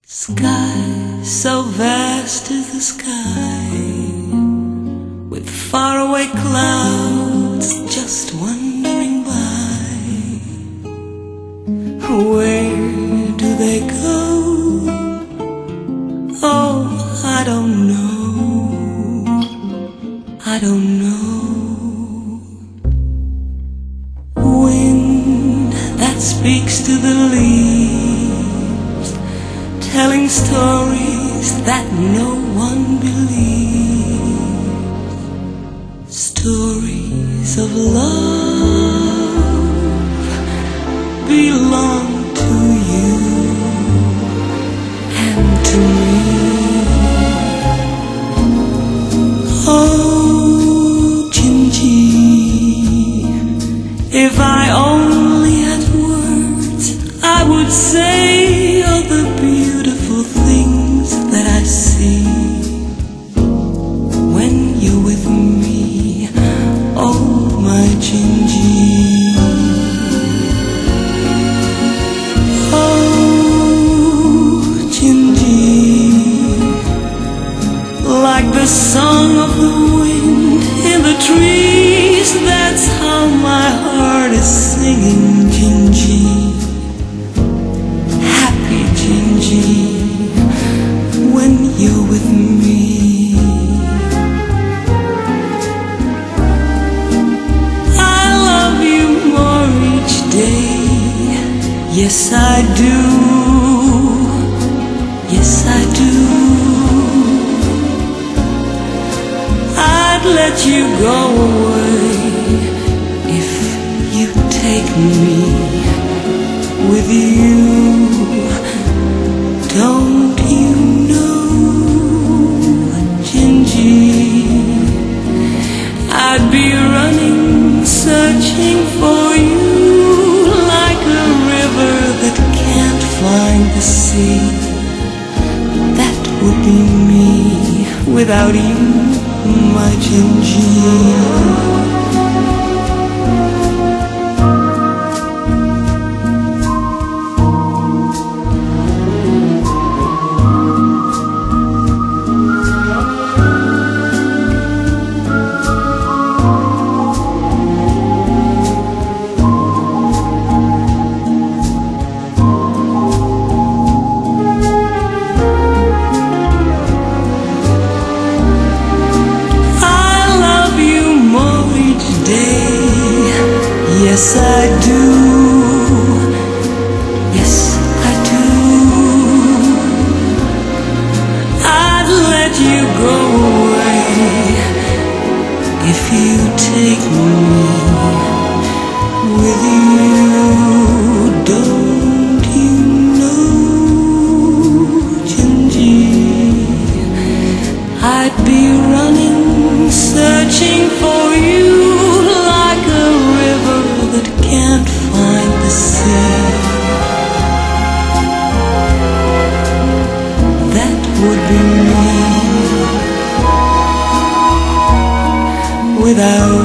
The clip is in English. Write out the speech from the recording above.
Sky so vast is the sky, with faraway clouds just wandering by. Where do they go? Oh, I don't know, I don't know. Wind that speaks to the leaves, telling stories that no one believes, stories of love belong to you and to me. Oh, Gingy, if I only had words, I would say all the beautiful things that I see when you're with me. Oh, my Gingy. Oh, Gingy, like the song of the wind in the trees, that's how my heart is singing, Gingy. Happy Gingy, when you're with me. I love you more each day, yes I do, yes I do. I'd let you go away if you take me with you. Don't you know, Gingy, I'd be running, searching for you, like a river that can't find the sea. That would be me without you, my Gingy. Yes I do, yes I do. I'd let you go away if you take me with you. Don't you know, Gingy, I'd be running, searching for you, like a river that can't find the sea. That would be me without